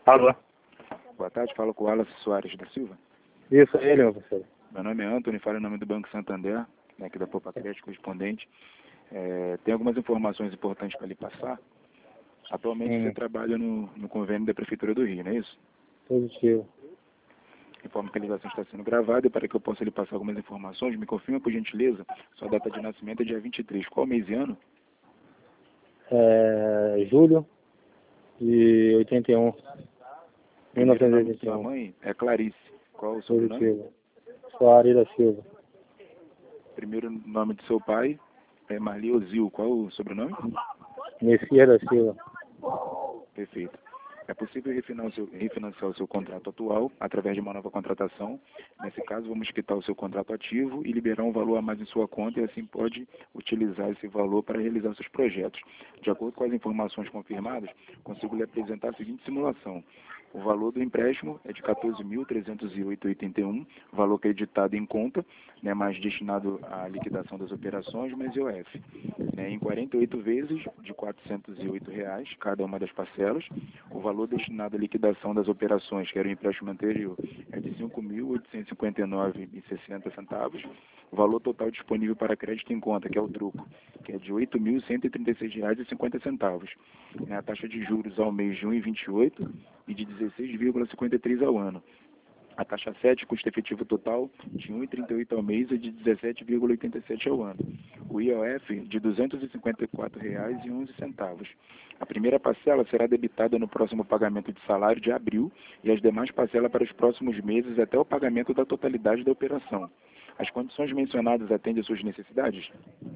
Alô? Boa tarde, falo com o Wallace Soares da Silva. Isso, é ele, meu parceiro. Meu nome é Antônio, falo em nome do Banco Santander, aqui da Poupa Crédito correspondente. Tem algumas informações importantes para lhe passar. Atualmente você trabalha no convênio da Prefeitura do Rio, não é isso? Positivo. Informo que a ligação está sendo gravada e para que eu possa lhe passar algumas informações, me confirma por gentileza, sua data de nascimento é dia 23. Qual mês e ano? Julho de 81. Primeiro nome de 1981. sua mãe é Clarice. Qual o sobrenome? Positivo. Soares da Silva. Primeiro nome de seu pai é Marli Ozil. Qual o sobrenome? Messias da Silva. Perfeito. É possível refinanciar o seu contrato atual através de uma nova contratação. Nesse caso, vamos quitar o seu contrato ativo e liberar um valor a mais em sua conta e assim pode utilizar esse valor para realizar seus projetos. De acordo com as informações confirmadas, consigo lhe apresentar a seguinte simulação. O valor do empréstimo é de R$ 14.308,81, valor acreditado em conta, mais destinado à liquidação das operações, mais IOF. Em 48 vezes de R$ 408, cada uma das parcelas. O valor destinado à liquidação das operações, que era o empréstimo anterior, é de R$ 5.859,60. O valor total disponível para crédito em conta, que é o troco, que é de R$ 8.136,50. A taxa de juros ao mês de 1,28 e de 16,53 ao ano. A taxa 7, custo efetivo total de R$ 1,38 ao mês e de 17,87 ao ano. O IOF de R$ 254,11. A primeira parcela será debitada no próximo pagamento de salário de abril e as demais parcelas para os próximos meses até o pagamento da totalidade da operação. As condições mencionadas atendem às suas necessidades?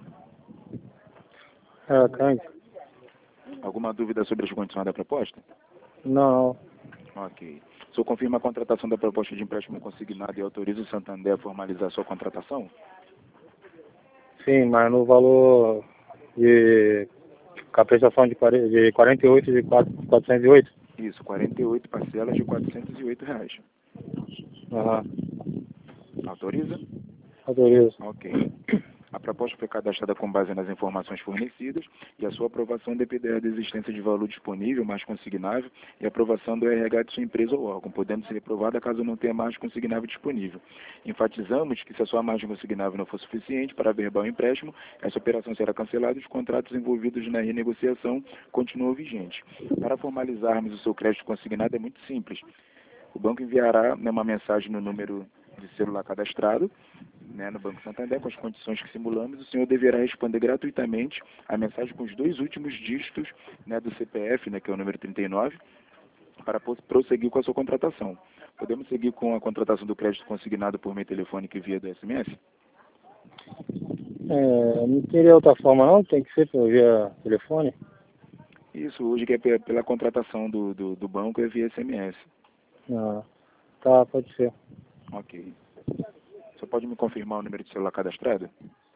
Atende. Alguma dúvida sobre as condições da proposta? Não. Ok. O senhor confirma a contratação da proposta de empréstimo consignado e autoriza o Santander a formalizar a sua contratação? Sim, mas no valor de captação de 48 de 408? Isso, 48 parcelas de R$ 408. Aham. Autoriza? Autorizo. Ok. A proposta foi cadastrada com base nas informações fornecidas e a sua aprovação dependerá da existência de valor disponível, mais consignável, e a aprovação do RH de sua empresa ou órgão, podendo ser reprovada caso não tenha margem consignável disponível. Enfatizamos que se a sua margem consignável não for suficiente para averbar o empréstimo, essa operação será cancelada e os contratos envolvidos na renegociação continuam vigentes. Para formalizarmos o seu crédito consignado é muito simples. O banco enviará uma mensagem no número de celular cadastrado, no Banco Santander, com as condições que simulamos. O senhor deverá responder gratuitamente a mensagem com os 2 últimos dígitos do CPF, que é o número 39, para prosseguir com a sua contratação. Podemos seguir com a contratação do crédito consignado por meio telefônico e via do SMS? Não teria outra forma não? Tem que ser via telefone? Isso, hoje que é pela contratação do banco é via SMS. Não. Tá, pode ser. Ok. Você pode me confirmar o número de celular cadastrado?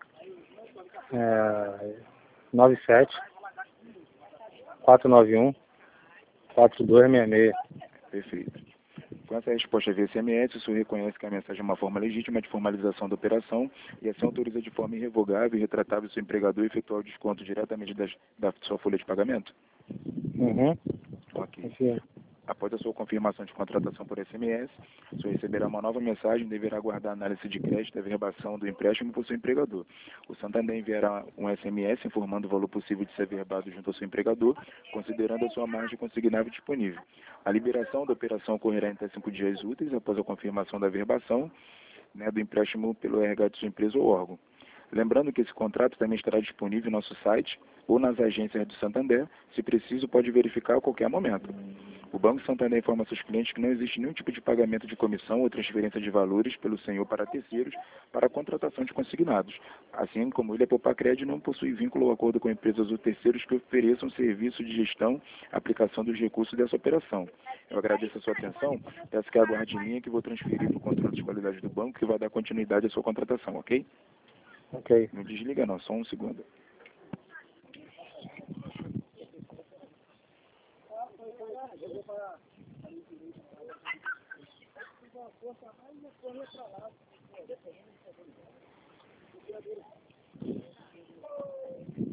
97 491 4266. Perfeito. Com essa resposta via SMS, o senhor reconhece que a mensagem é uma forma legítima de formalização da operação e assim autoriza de forma irrevogável e retratável o seu empregador a efetuar o desconto diretamente da sua folha de pagamento? Uhum. Ok. Sim. Após a sua confirmação de contratação por SMS, o senhor receberá uma nova mensagem e deverá aguardar a análise de crédito e a averbação do empréstimo por seu empregador. O Santander enviará um SMS informando o valor possível de ser averbado junto ao seu empregador, considerando a sua margem consignável disponível. A liberação da operação ocorrerá em até 5 dias úteis após a confirmação da averbação do empréstimo pelo RH de sua empresa ou órgão. Lembrando que esse contrato também estará disponível no nosso site ou nas agências do Santander. Se preciso, pode verificar a qualquer momento. O Banco Santander informa seus clientes que não existe nenhum tipo de pagamento de comissão ou transferência de valores pelo senhor para terceiros para a contratação de consignados. Assim como ele, a Poupa Crédito não possui vínculo ou acordo com empresas ou terceiros que ofereçam serviço de gestão, aplicação dos recursos dessa operação. Eu agradeço a sua atenção. Peço que aguarde em linha que vou transferir para o controle de qualidade do banco que vai dar continuidade à sua contratação, ok? Ok. Não desliga não, só um segundo.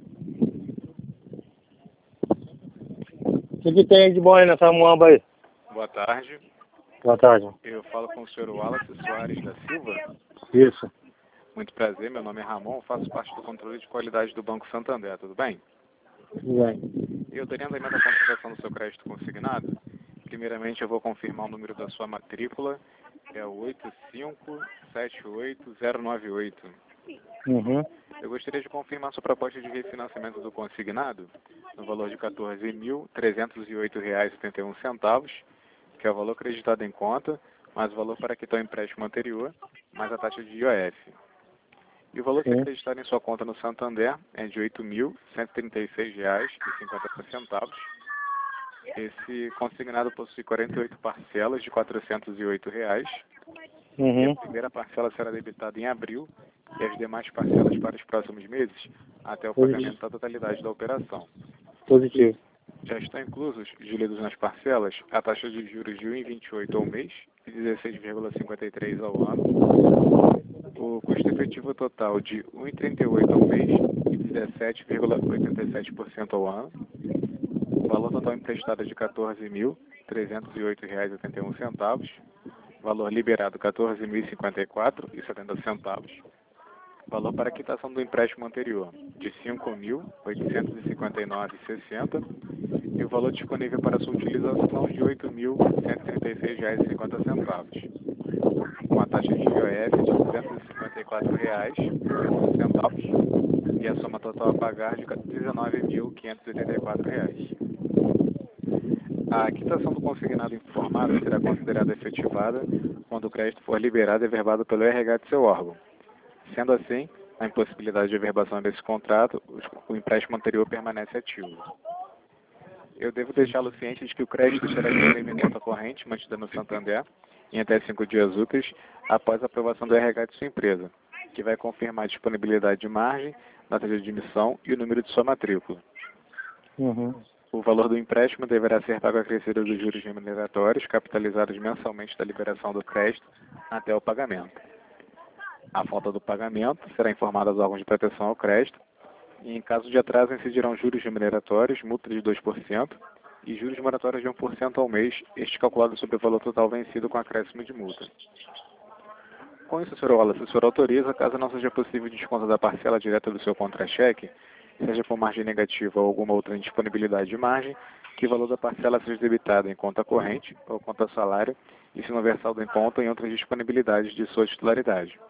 O que tem de bom aí nessa muamba aí? boa tarde. Boa tarde. Eu falo com o senhor Wallace Soares da Silva. Isso. Muito prazer, meu nome é Ramon, faço parte do controle de qualidade do Banco Santander, tudo bem? Tudo bem. Eu teria andamento a contratação do seu crédito consignado. Primeiramente, eu vou confirmar o número da sua matrícula, é o 8578098. Uhum. Eu gostaria de confirmar sua proposta de refinanciamento do consignado, no valor de R$ 14.308,71, que é o valor acreditado em conta, mais o valor para quitar o empréstimo anterior, mais a taxa de IOF. E o valor que é Sim. acreditado em sua conta no Santander é de R$ 8.136,50. Esse consignado possui 48 parcelas de R$ 408. E a Uhum. primeira parcela será debitada em abril e as demais parcelas para os próximos meses, até o Positivo. pagamento da totalidade da operação. Positivo. Já estão inclusos, diluídos nas parcelas, a taxa de juros de 1,28 ao mês e 16,53 ao ano, o custo efetivo total de 1,38 ao mês e 17,87% ao ano, o valor total emprestado é de R$ 14.308,81, valor liberado R$ 14.054,70, valor para quitação do empréstimo anterior de R$ 5.859,60 e o valor disponível para sua utilização de R$ 8.136,50, com a taxa de IOF de R$ 254,11 e a soma total a pagar de R$ 19.584. A quitação do consignado informado será considerada efetivada quando o crédito for liberado e averbado pelo RH de seu órgão. Sendo assim, a impossibilidade de averbação desse contrato, o empréstimo anterior permanece ativo. Eu devo deixá-lo ciente de que o crédito será disponível em conta corrente, mantida no Santander, em até 5 dias úteis, após a aprovação do RH de sua empresa, que vai confirmar a disponibilidade de margem, data de admissão e o número de sua matrícula. Uhum. O valor do empréstimo deverá ser pago acrescido dos juros remuneratórios, capitalizados mensalmente da liberação do crédito até o pagamento. A falta do pagamento será informada aos órgãos de proteção ao crédito e, em caso de atraso, incidirão juros remuneratórios, multa de 2% e juros moratórios de 1% ao mês, este calculado sobre o valor total vencido com acréscimo de multa. Com isso, Sr. Wallace, o senhor autoriza, caso não seja possível desconto da parcela direta do seu contra-cheque, seja por margem negativa ou alguma outra indisponibilidade de margem, que o valor da parcela seja debitado em conta corrente ou conta salário e se não houver saldo em conta em outras disponibilidades de sua titularidade.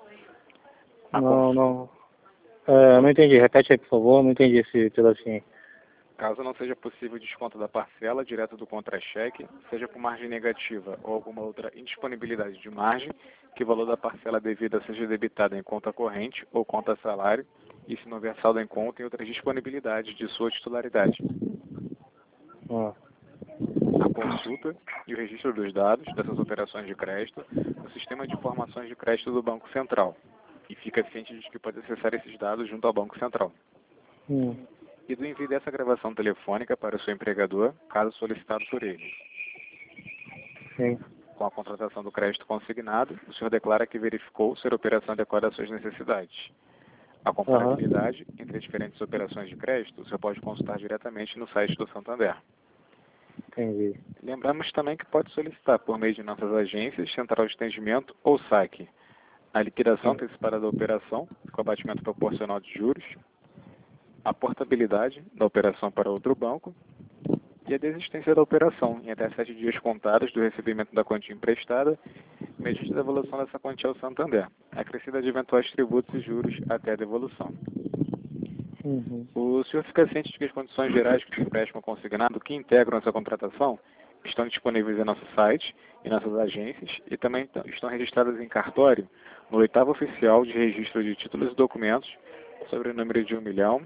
Não. Não entendi. Repete aí, por favor. Não entendi esse pedacinho. Caso não seja possível desconto da parcela direto do contra-cheque, seja por margem negativa ou alguma outra indisponibilidade de margem, que o valor da parcela devida seja debitado em conta corrente ou conta salário e se não houver saldo em conta em outras disponibilidades de sua titularidade. Ah. A consulta e o registro dos dados dessas operações de crédito no Sistema de Informações de Crédito do Banco Central. E fica ciente de que pode acessar esses dados junto ao Banco Central. E do envio dessa gravação telefônica para o seu empregador, caso solicitado por ele. Sim. Com a contratação do crédito consignado, o senhor declara que verificou ser a operação adequada às suas necessidades. A comparabilidade entre as diferentes operações de crédito, o senhor pode consultar diretamente no site do Santander. Entendi. Lembramos também que pode solicitar, por meio de nossas agências, central de atendimento ou saque, a liquidação antecipada da operação, com abatimento proporcional de juros, a portabilidade da operação para outro banco e a desistência da operação em até 7 dias contados do recebimento da quantia emprestada, mediante a devolução dessa quantia ao Santander, acrescida de eventuais tributos e juros até a devolução. Uhum. O senhor fica ciente de que as condições gerais do empréstimo consignado que integram essa contratação estão disponíveis em nosso site e nossas agências e também estão registradas em cartório no 8º oficial de registro de títulos e documentos sobre o número de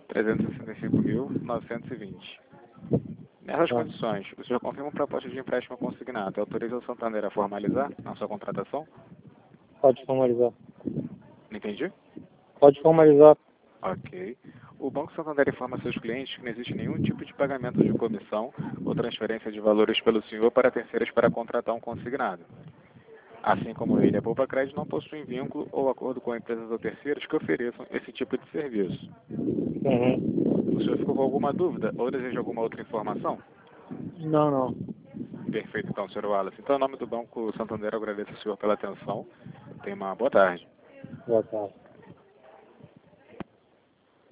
1.365.920. Nessas condições, o senhor confirma a proposta de empréstimo consignado e autoriza o Santander a formalizar a sua contratação? Pode formalizar. Não entendi? Pode formalizar. Ok. O Banco Santander informa seus clientes que não existe nenhum tipo de pagamento de comissão ou transferência de valores pelo senhor para terceiros para contratar um consignado. Assim como ele, a Poupa Crédito não possui vínculo ou acordo com empresas ou terceiros que ofereçam esse tipo de serviço. Uhum. O senhor ficou com alguma dúvida ou deseja alguma outra informação? Não. Perfeito, então, senhor Wallace. Então, em nome do Banco Santander, eu agradeço ao senhor pela atenção. Tenha uma boa tarde. Boa tarde.